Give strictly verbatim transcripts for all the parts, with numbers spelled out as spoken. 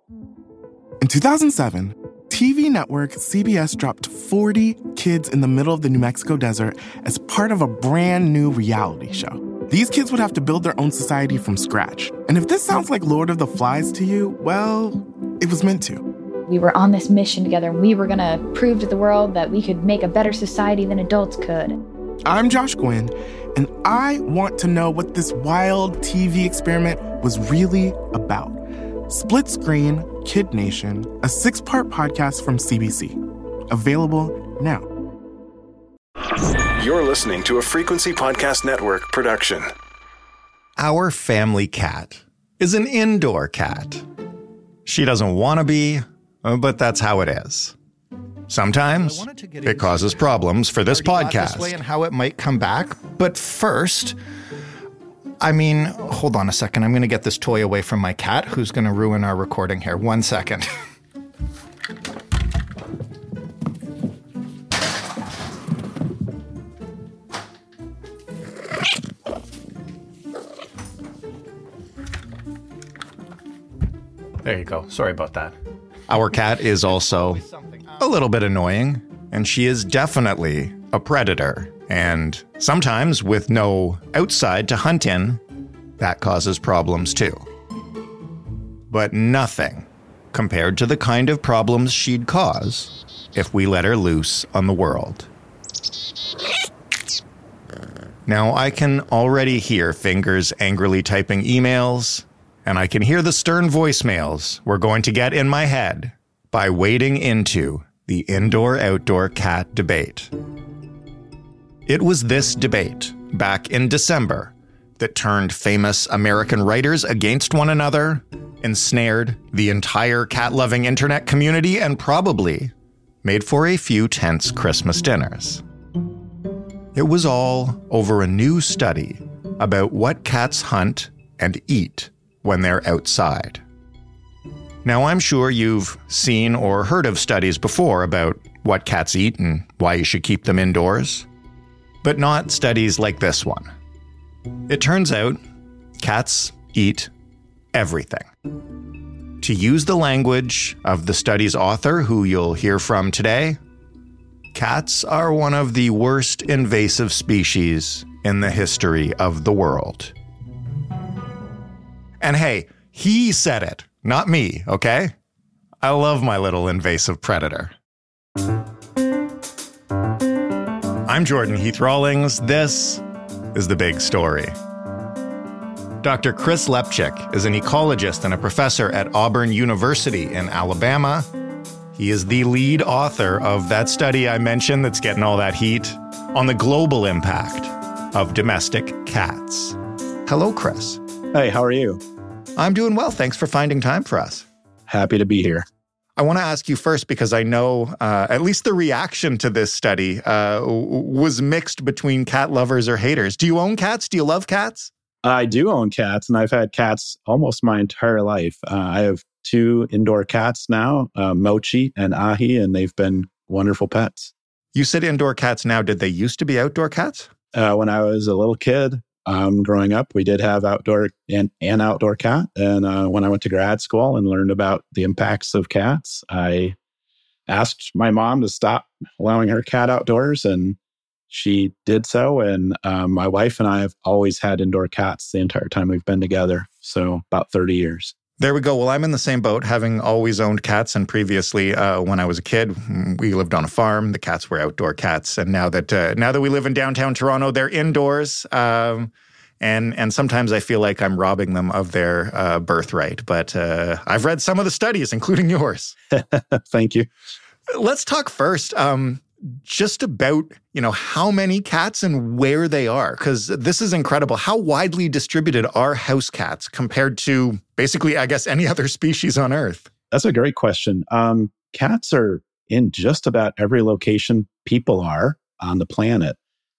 In two thousand seven, T V network C B S dropped forty kids in the middle of the New Mexico desert as part of a brand new reality show. These kids would have to build their own society from scratch. And if this sounds like Lord of the Flies to you, well, it was meant to. We were on this mission together, and we were going to prove to the world that we could make a better society than adults could. I'm Josh Gwynn, and I want to know what this wild T V experiment was really about. Split Screen, Kid Nation, a six-part podcast from C B C. Available now. You're listening to a Frequency Podcast Network production. Our family cat is an indoor cat. She doesn't want to be, but that's how it is. Sometimes it causes problems for this podcast. This way and how it might come back. But first, I mean, hold on a second. I'm going to get this toy away from my cat, who's going to ruin our recording here. One second. There you go. Sorry about that. Our cat is also a little bit annoying, and she is definitely a predator. And sometimes with no outside to hunt in, that causes problems too. But nothing compared to the kind of problems she'd cause if we let her loose on the world. Now, I can already hear fingers angrily typing emails, and I can hear the stern voicemails we're going to get in my head by wading into the indoor-outdoor cat debate. It was this debate, back in December, that turned famous American writers against one another, ensnared the entire cat-loving internet community, and probably made for a few tense Christmas dinners. It was all over a new study about what cats hunt and eat when they're outside. Now, I'm sure you've seen or heard of studies before about what cats eat and why you should keep them indoors, but not studies like this one. It turns out cats eat everything. To use the language of the study's author, who you'll hear from today, cats are one of the worst invasive species in the history of the world. And hey, he said it, not me, okay? I love my little invasive predator. I'm Jordan Heath Rawlings. This is The Big Story. Doctor Chris Lepchick is an ecologist and a professor at Auburn University in Alabama. He is the lead author of that study I mentioned that's getting all that heat on the global impact of domestic cats. Hello, Chris. Hey, how are you? I'm doing well. Thanks for finding time for us. Happy to be here. I want to ask you first, because I know uh, at least the reaction to this study uh, was mixed between cat lovers or haters. Do you own cats? Do you love cats? I do own cats, and I've had cats almost my entire life. Uh, I have two indoor cats now, uh, Mochi and Ahi, and they've been wonderful pets. You said indoor cats now. Did they used to be outdoor cats? Uh, when I was a little kid, um, growing up, we did have outdoor and an outdoor cat. And uh, when I went to grad school and learned about the impacts of cats, I asked my mom to stop allowing her cat outdoors, and she did so. And um, my wife and I have always had indoor cats the entire time we've been together. So about thirty years. There we go. Well, I'm in the same boat, having always owned cats. And previously, uh, when I was a kid, we lived on a farm. The cats were outdoor cats. And now that uh, now that we live in downtown Toronto, they're indoors. Um, and and sometimes I feel like I'm robbing them of their uh, birthright. But uh, I've read some of the studies, including yours. Thank you. Let's talk first um, just about, you know, how many cats and where they are, because this is incredible. How widely distributed are house cats compared to basically, I guess, any other species on Earth? That's a great question. Um, cats are in just about every location people are on the planet.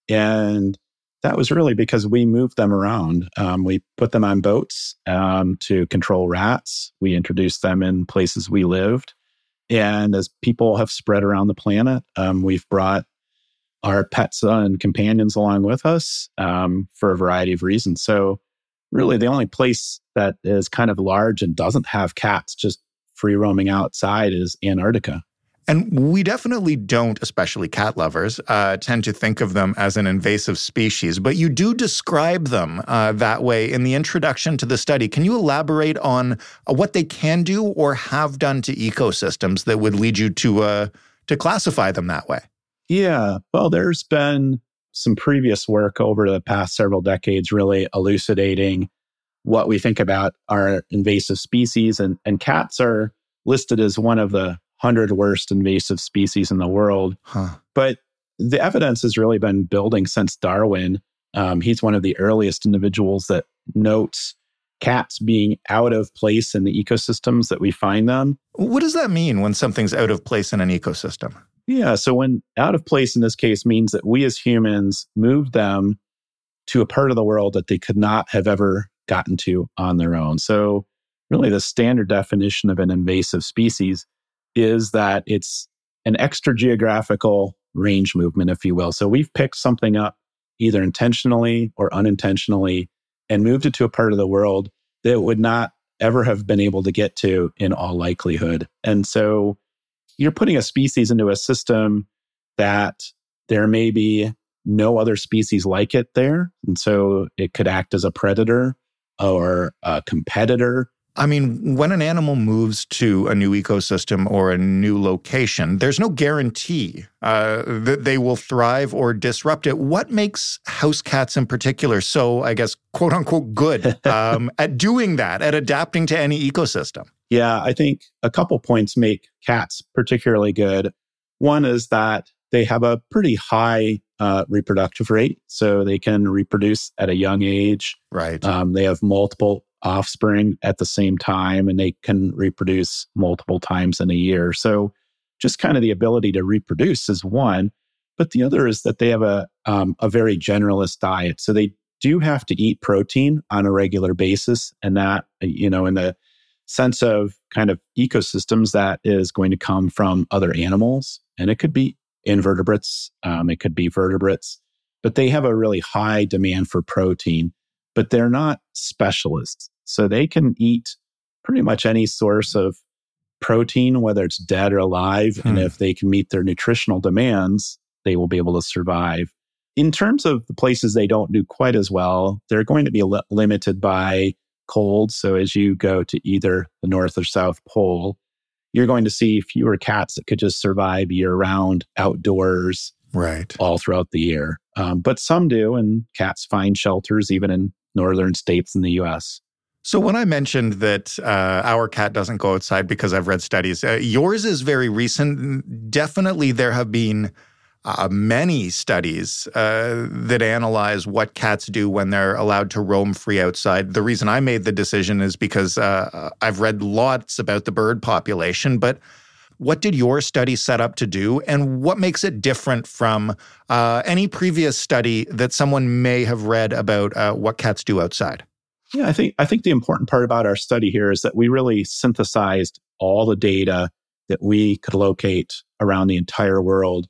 And that was really because we moved them around. Um, we put them on boats um, to control rats. We introduced them in places we lived. And as people have spread around the planet, um, we've brought our pets and companions along with us um, for a variety of reasons. So really, the only place that is kind of large and doesn't have cats, just free roaming outside is Antarctica. And we definitely don't, especially cat lovers, uh, tend to think of them as an invasive species, but you do describe them uh, that way in the introduction to the study. Can you elaborate on uh, what they can do or have done to ecosystems that would lead you to uh, to classify them that way? Yeah, well, there's been some previous work over the past several decades really elucidating what we think about our invasive species, and, and cats are listed as one of the one hundred worst invasive species in the world. Huh. But the evidence has really been building since Darwin. Um, he's one of the earliest individuals that notes cats being out of place in the ecosystems that we find them. What does that mean when something's out of place in an ecosystem? Yeah, so when out of place in this case means that we as humans moved them to a part of the world that they could not have ever gotten to on their own. So really the standard definition of an invasive species is that it's an extra geographical range movement, if you will. So we've picked something up either intentionally or unintentionally and moved it to a part of the world that it would not ever have been able to get to in all likelihood. And so you're putting a species into a system that there may be no other species like it there. And so it could act as a predator or a competitor. I mean, when an animal moves to a new ecosystem or a new location, there's no guarantee uh, that they will thrive or disrupt it. What makes house cats in particular so, I guess, quote unquote, good um, at doing that, at adapting to any ecosystem? Yeah, I think a couple points make cats particularly good. One is that they have a pretty high uh, reproductive rate, so they can reproduce at a young age. Right. Um, they have multiple offspring at the same time, and they can reproduce multiple times in a year. So just kind of the ability to reproduce is one. But the other is that they have a um, a very generalist diet. So they do have to eat protein on a regular basis. And that, you know, in the sense of kind of ecosystems, that is going to come from other animals. And it could be invertebrates, um, it could be vertebrates, but they have a really high demand for protein. But they're not specialists. So they can eat pretty much any source of protein, whether it's dead or alive. Hmm. And if they can meet their nutritional demands, they will be able to survive. In terms of the places they don't do quite as well, they're going to be li- limited by cold. So as you go to either the North or South Pole, you're going to see fewer cats that could just survive year-round outdoors, right, all throughout the year. Um, but some do, and cats find shelters even in northern states in the U S. So when I mentioned that uh, our cat doesn't go outside because I've read studies, uh, yours is very recent. Definitely there have been uh, many studies uh, that analyze what cats do when they're allowed to roam free outside. The reason I made the decision is because uh, I've read lots about the bird population, but what did your study set up to do, and what makes it different from uh, any previous study that someone may have read about uh, what cats do outside? Yeah, I think I think the important part about our study here is that we really synthesized all the data that we could locate around the entire world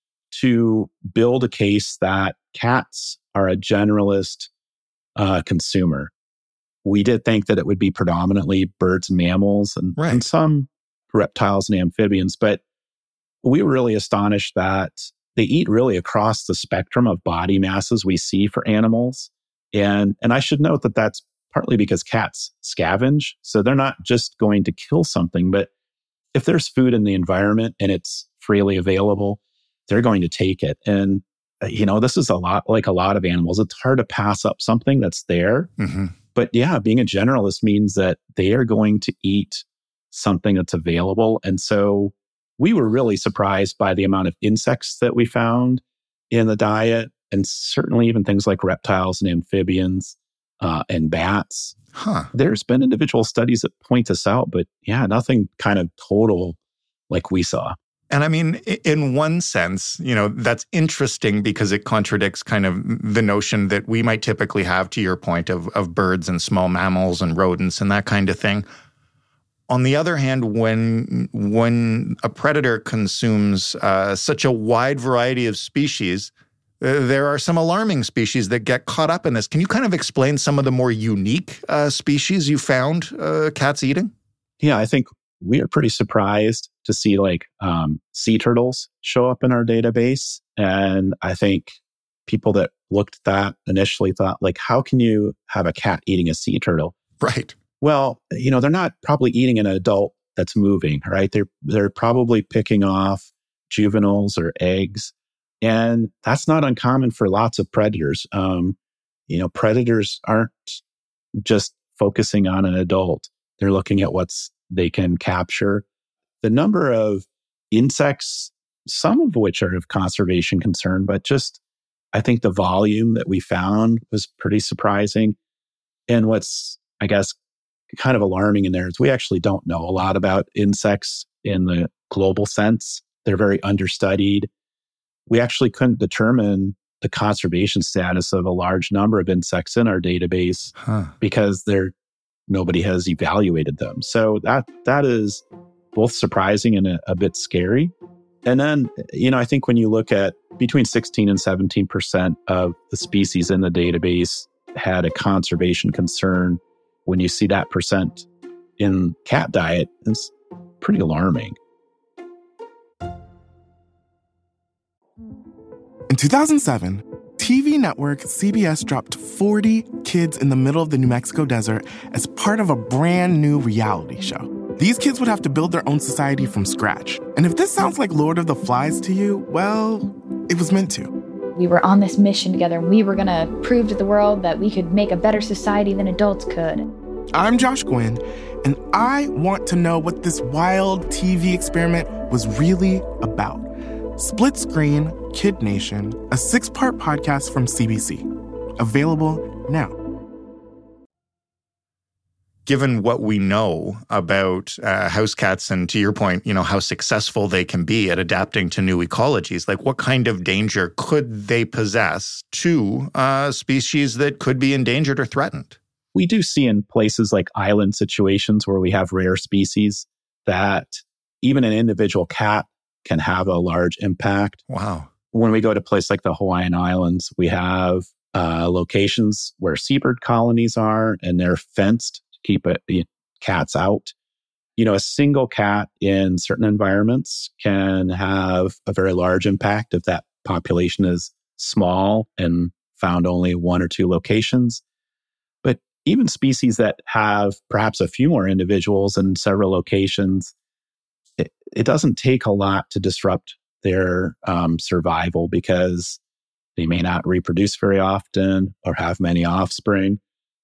to build a case that cats are a generalist uh, consumer. We did think that it would be predominantly birds and mammals and, right. and some reptiles and amphibians, but we were really astonished that they eat really across the spectrum of body masses we see for animals. And, and I should note that that's partly because cats scavenge. So they're not just going to kill something, but if there's food in the environment and it's freely available, they're going to take it. And, you know, this is a lot like a lot of animals. It's hard to pass up something that's there. Mm-hmm. But yeah, being a generalist means that they are going to eat something that's available. And so we were really surprised by the amount of insects that we found in the diet, and certainly even things like reptiles and amphibians uh, and bats. Huh. There's been individual studies that point this out, but yeah, nothing kind of total like we saw. And I mean, in one sense, you know, that's interesting because it contradicts kind of the notion that we might typically have, to your point, of, of birds and small mammals and rodents and that kind of thing. On the other hand, when when a predator consumes uh, such a wide variety of species, uh, there are some alarming species that get caught up in this. Can you kind of explain some of the more unique uh, species you found uh, cats eating? Yeah, I think we are pretty surprised to see like um, sea turtles show up in our database. And I think people that looked at that initially thought, like, how can you have a cat eating a sea turtle? Right. Well, you know, they're not probably eating an adult that's moving, right? They're they're probably picking off juveniles or eggs. And that's not uncommon for lots of predators. Um, you know, predators aren't just focusing on an adult. They're looking at what's they can capture. The number of insects, some of which are of conservation concern, but just I think the volume that we found was pretty surprising. And what's, I guess, kind of alarming in there is we actually don't know a lot about insects in the global sense. They're very understudied. We actually couldn't determine the conservation status of a large number of insects in our database huh. because they're nobody has evaluated them. So that that is both surprising and a, a bit scary. And then, you know, I think when you look at between sixteen and seventeen percent of the species in the database had a conservation concern, when you see that percent in cat diet, it's pretty alarming. In two thousand seven, T V network C B S dropped forty kids in the middle of the New Mexico desert as part of a brand new reality show. These kids would have to build their own society from scratch. And if this sounds like Lord of the Flies to you, well, it was meant to. We were on this mission together, and we were going to prove to the world that we could make a better society than adults could. I'm Josh Gwynn, and I want to know what this wild T V experiment was really about. Split Screen, Kid Nation, a six-part podcast from C B C. Available now. Given what we know about uh, house cats and, to your point, you know, how successful they can be at adapting to new ecologies, like what kind of danger could they possess to uh, species that could be endangered or threatened? We do see in places like island situations where we have rare species that even an individual cat can have a large impact. Wow. When we go to places like the Hawaiian Islands, we have uh, locations where seabird colonies are, and they're fenced to keep it, the cats out. You know, a single cat in certain environments can have a very large impact if that population is small and found only one or two locations. But even species that have perhaps a few more individuals in several locations, it, it doesn't take a lot to disrupt their um, survival because they may not reproduce very often or have many offspring.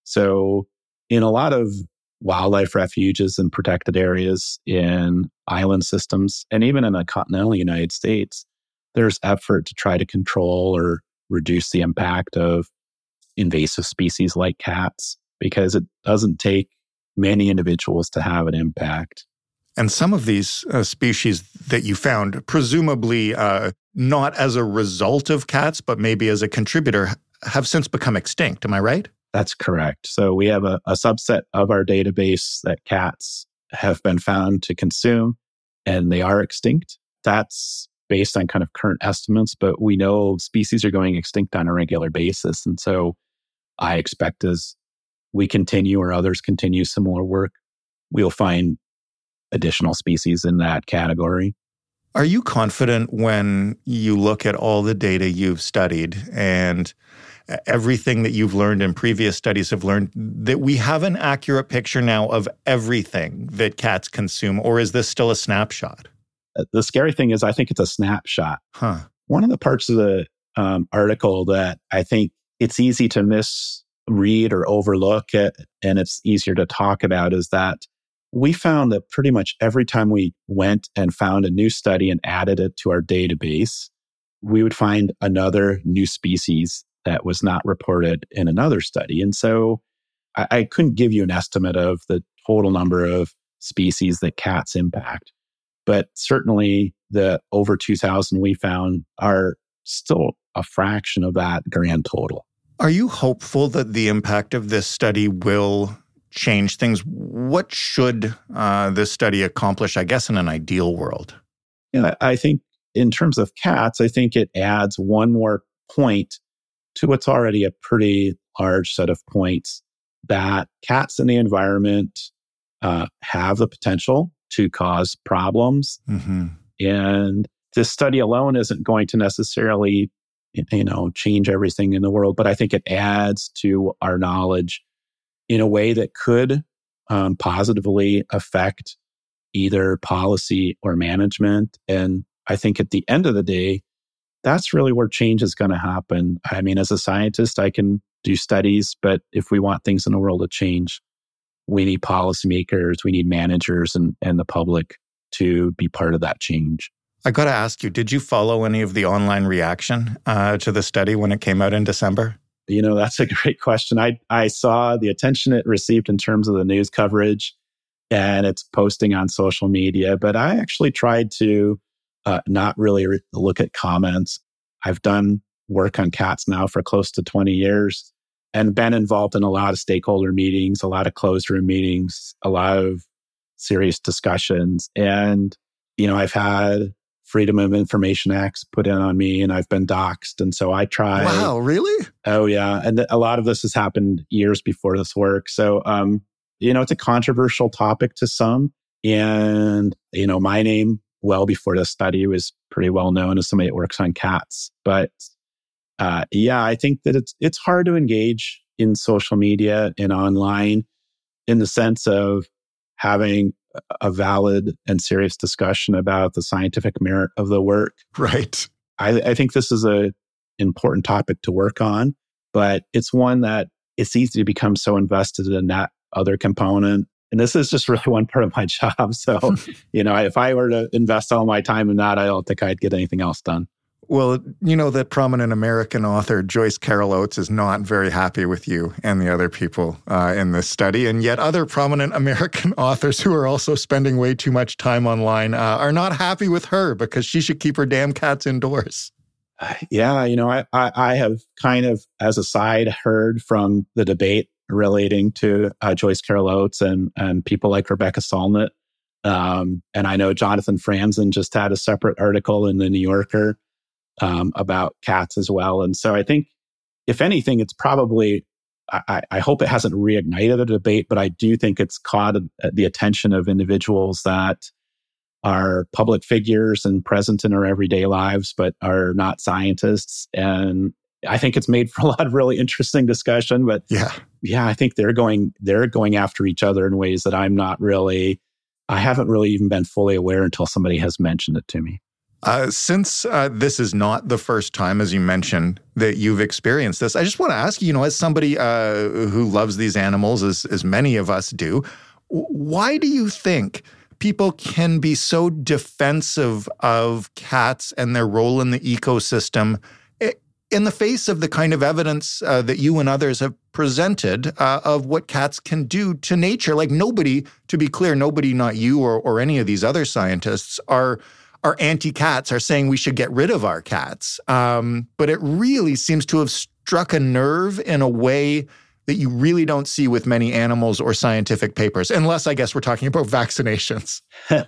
So in a lot of wildlife refuges and protected areas in island systems, and even in the continental United States, there's effort to try to control or reduce the impact of invasive species like cats because it doesn't take many individuals to have an impact. And some of these uh, species that you found, presumably uh, not as a result of cats, but maybe as a contributor, have since become extinct. Am I right? That's correct. So we have a, a subset of our database that cats have been found to consume, and they are extinct. That's based on kind of current estimates, but we know species are going extinct on a regular basis. And so I expect as we continue or others continue similar work, we'll find additional species in that category. Are you confident when you look at all the data you've studied and everything that you've learned and previous studies have learned that we have an accurate picture now of everything that cats consume, or is this still a snapshot? The scary thing is I think it's a snapshot. Huh. One of the parts of the um, article that I think it's easy to misread or overlook it, and it's easier to talk about is that we found that pretty much every time we went and found a new study and added it to our database, we would find another new species that was not reported in another study. And so I, I couldn't give you an estimate of the total number of species that cats impact. But certainly the over two thousand we found are still a fraction of that grand total. Are you hopeful that the impact of this study will change things? What should uh, this study accomplish, I guess, in an ideal world? Yeah, I think in terms of cats, I think it adds one more point to what's already a pretty large set of points that cats in the environment uh, have the potential to cause problems. Mm-hmm. And this study alone isn't going to necessarily, you know, change everything in the world, but I think it adds to our knowledge in a way that could um, positively affect either policy or management. And I think at the end of the day, that's really where change is going to happen. I mean, as a scientist, I can do studies, but if we want things in the world to change, we need policymakers, we need managers and, and the public to be part of that change. I got to ask you, did you follow any of the online reaction uh, to the study when it came out in December? You know, that's a great question. I, I saw the attention it received in terms of the news coverage and its posting on social media, but I actually tried to uh, not really re- look at comments. I've done work on cats now for close to twenty years and been involved in a lot of stakeholder meetings, a lot of closed room meetings, a lot of serious discussions. And, you know, I've had Freedom of Information Acts put in on me and I've been doxxed. And so I try. Wow, really? Oh, yeah. And th- a lot of this has happened years before this work. So, um, you know, it's a controversial topic to some. And, you know, my name, well before the study, was pretty well known as somebody that works on cats. But uh, yeah, I think that it's it's hard to engage in social media and online in the sense of having a valid and serious discussion about the scientific merit of the work. Right. I, I think this is a important topic to work on, but it's one that it's easy to become so invested in that other component. And this is just really one part of my job. So, you know, if I were to invest all my time in that, I don't think I'd get anything else done. Well, you know that prominent American author Joyce Carol Oates is not very happy with you and the other people uh, in this study. And yet other prominent American authors who are also spending way too much time online uh, are not happy with her because she should keep her damn cats indoors. Yeah, you know, I, I, I have kind of, as a side, heard from the debate relating to uh, Joyce Carol Oates and, and people like Rebecca Solnit. Um, and I know Jonathan Franzen just had a separate article in the New Yorker Um, about cats as well. And so I think, if anything, it's probably, I, I hope it hasn't reignited a debate, but I do think it's caught the attention of individuals that are public figures and present in our everyday lives, but are not scientists. And I think it's made for a lot of really interesting discussion. But yeah, yeah, I think they're going, they're going after each other in ways that I'm not really, I haven't really even been fully aware until somebody has mentioned it to me. Uh, since uh, this is not the first time, as you mentioned, that you've experienced this, I just want to ask you, you know, as somebody uh, who loves these animals, as, as many of us do, why do you think people can be so defensive of cats and their role in the ecosystem in the face of the kind of evidence uh, that you and others have presented uh, of what cats can do to nature? Like nobody, to be clear, nobody, not you or, or any of these other scientists, are are anti-cats, are saying we should get rid of our cats. Um, but it really seems to have struck a nerve in a way that you really don't see with many animals or scientific papers, unless I guess we're talking about vaccinations.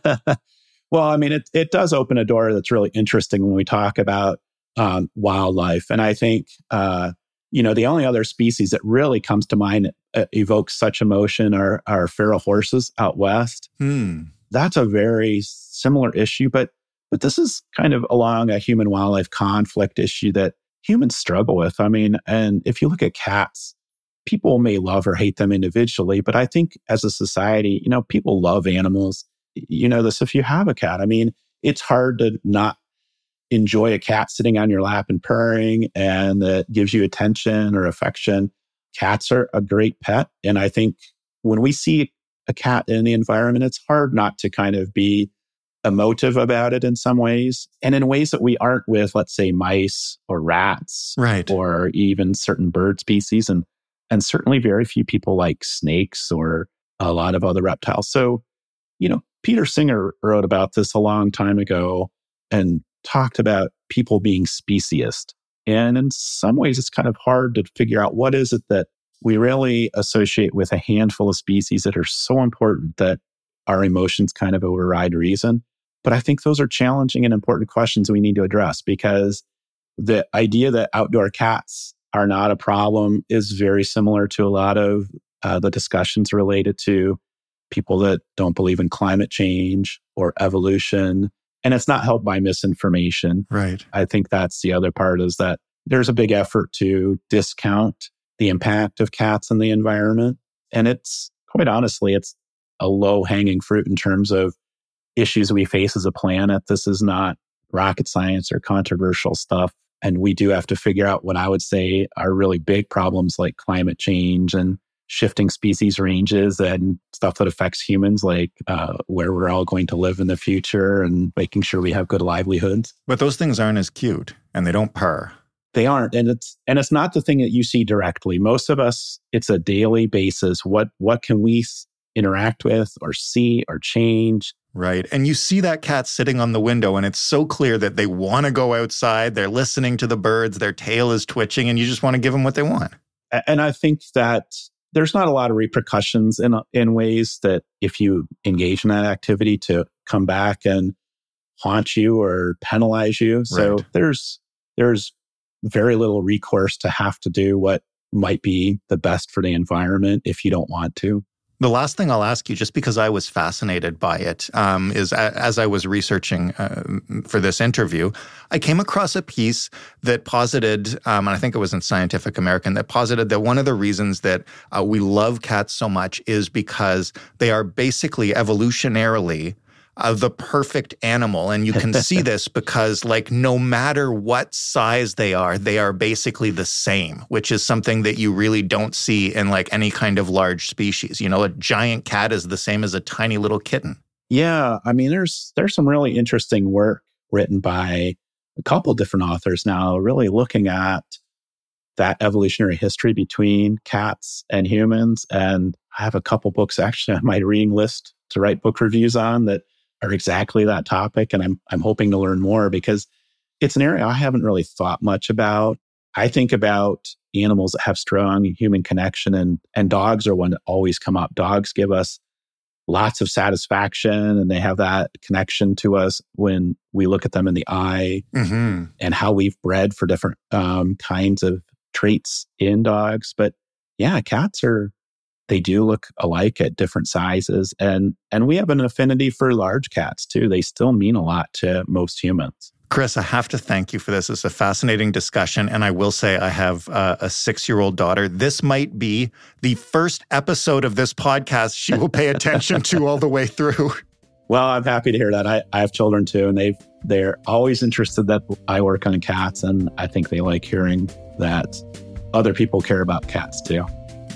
Well, I mean, it, it does open a door that's really interesting when we talk about um, wildlife. And I think, uh, you know, the only other species that really comes to mind uh, evokes such emotion are, are feral horses out west. Hmm. That's a very similar issue, but But this is kind of along a human-wildlife conflict issue that humans struggle with. I mean, and if you look at cats, people may love or hate them individually, but I think as a society, you know, people love animals. You know this, if you have a cat, I mean, it's hard to not enjoy a cat sitting on your lap and purring and that gives you attention or affection. Cats are a great pet. And I think when we see a cat in the environment, it's hard not to kind of be emotive about it in some ways, and in ways that we aren't with, let's say, mice or rats, right, or even certain bird species, and and certainly very few people like snakes or a lot of other reptiles. So, you know, Peter Singer wrote about this a long time ago and talked about people being speciesist. And in some ways, it's kind of hard to figure out what is it that we really associate with a handful of species that are so important that our emotions kind of override reason. But I think those are challenging and important questions we need to address, because the idea that outdoor cats are not a problem is very similar to a lot of uh, the discussions related to people that don't believe in climate change or evolution. And it's not helped by misinformation. Right. I think that's the other part, is that there's a big effort to discount the impact of cats in the environment. And it's, quite honestly, it's a low-hanging fruit in terms of issues we face as a planet. This is not rocket science or controversial stuff. And we do have to figure out what I would say are really big problems like climate change and shifting species ranges and stuff that affects humans, like uh, where we're all going to live in the future and making sure we have good livelihoods. But those things aren't as cute, and they don't purr. They aren't. And it's and it's not the thing that you see directly. Most of us, it's a daily basis. What what can we interact with or see or change? Right. And you see that cat sitting on the window, and it's so clear that they want to go outside. They're listening to the birds. Their tail is twitching, and you just want to give them what they want. And I think that there's not a lot of repercussions in in ways that if you engage in that activity to come back and haunt you or penalize you. So Right. there's there's very little recourse to have to do what might be the best for the environment if you don't want to. The last thing I'll ask you, just because I was fascinated by it, um, is a, as I was researching uh, for this interview, I came across a piece that posited, um, and I think it was in Scientific American, that posited that one of the reasons that uh, we love cats so much is because they are basically evolutionarily Uh, the perfect animal. And you can see this because, like, no matter what size they are, they are basically the same, which is something that you really don't see in, like, any kind of large species. You know, a giant cat is the same as a tiny little kitten. Yeah, I mean, there's there's some really interesting work written by a couple different authors now, really looking at that evolutionary history between cats and humans. And I have a couple books actually on my reading list to write book reviews on that are exactly that topic. And I'm I'm hoping to learn more because it's an area I haven't really thought much about. I think about animals that have strong human connection, and and dogs are one that always come up. Dogs give us lots of satisfaction, and they have that connection to us when we look at them in the eye, Mm-hmm. and how we've bred for different um, kinds of traits in dogs. But yeah, cats are, they do look alike at different sizes. And and we have an affinity for large cats too. They still mean a lot to most humans. Chris, I have to thank you for this. It's a fascinating discussion. And I will say I have uh, a six-year-old daughter. This might be the first episode of this podcast she will pay attention to all the way through. Well, I'm happy to hear that. I, I have children too, and they've, they're always interested that I work on cats. And I think they like hearing that other people care about cats too.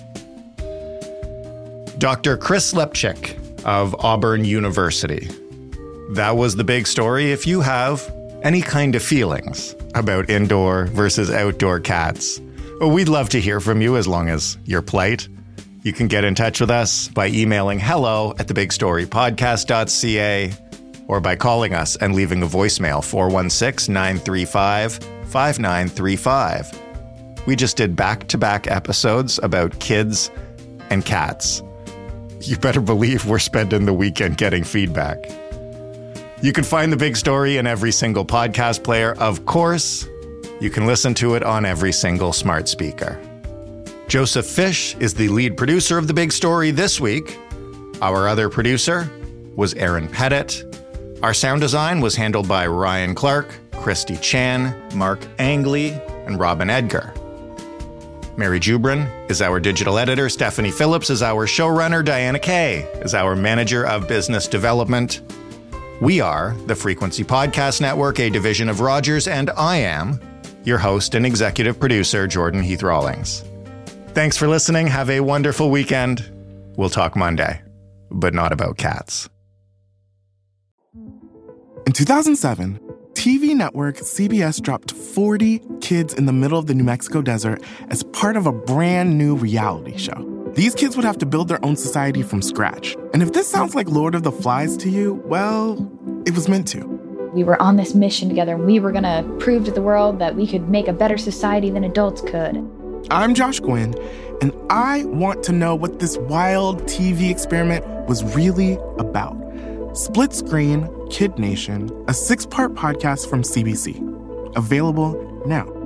Doctor Chris Lepchik of Auburn University. That was the big story. If you have any kind of feelings about indoor versus outdoor cats, well, we'd love to hear from you as long as you're polite. You can get in touch with us by emailing hello at the big story podcast dot c a or by calling us and leaving a voicemail, four one six, nine three five, five nine three five. We just did back-to-back episodes about kids and cats. You better believe we're spending the weekend getting feedback. You can find The Big Story in every single podcast player. Of course, you can listen to it on every single smart speaker. Joseph Fish is the lead producer of The Big Story this week. Our other producer was Aaron Pettit. Our sound design was handled by Ryan Clark, Christy Chan, Mark Angley, and Robin Edgar. Mary Jubrin is our digital editor. Stephanie Phillips is our showrunner. Diana Kay is our manager of business development. We are the Frequency Podcast Network, a division of Rogers, and I am your host and executive producer, Jordan Heath Rawlings. Thanks for listening. Have a wonderful weekend. We'll talk Monday, but not about cats. In two thousand seven, T V network C B S dropped forty kids in the middle of the New Mexico desert as part of a brand new reality show. These kids would have to build their own society from scratch. And if this sounds like Lord of the Flies to you, well, it was meant to. We were on this mission together, and we were going to prove to the world that we could make a better society than adults could. I'm Josh Gwynn, and I want to know what this wild T V experiment was really about. Split Screen, Kid Nation, a six-part podcast from C B C. Available now.